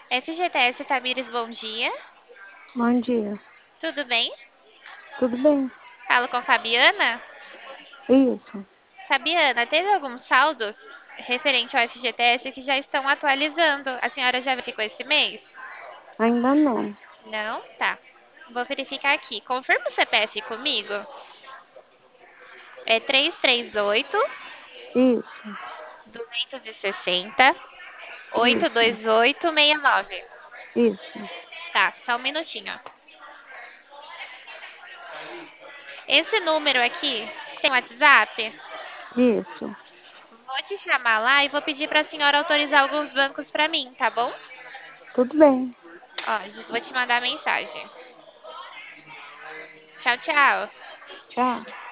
FGTS Tamires, bom dia. Bom dia. Tudo bem? Tudo bem? Falo com Fabiana. Isso. Fabiana, teve alguns saldos referente ao FGTS que já estão atualizando. A senhora já verificou esse mês? Ainda não. Não? Tá. Vou verificar aqui. Confirma o CPF comigo. É 338 Isso. 260 Isso. 82869. Isso. Tá, só um minutinho. Esse número aqui tem WhatsApp? Isso. Vou te chamar lá e vou pedir para a senhora autorizar alguns bancos para mim, tá bom? Tudo bem. Ó, vou te mandar mensagem. Tchau, tchau. Tchau.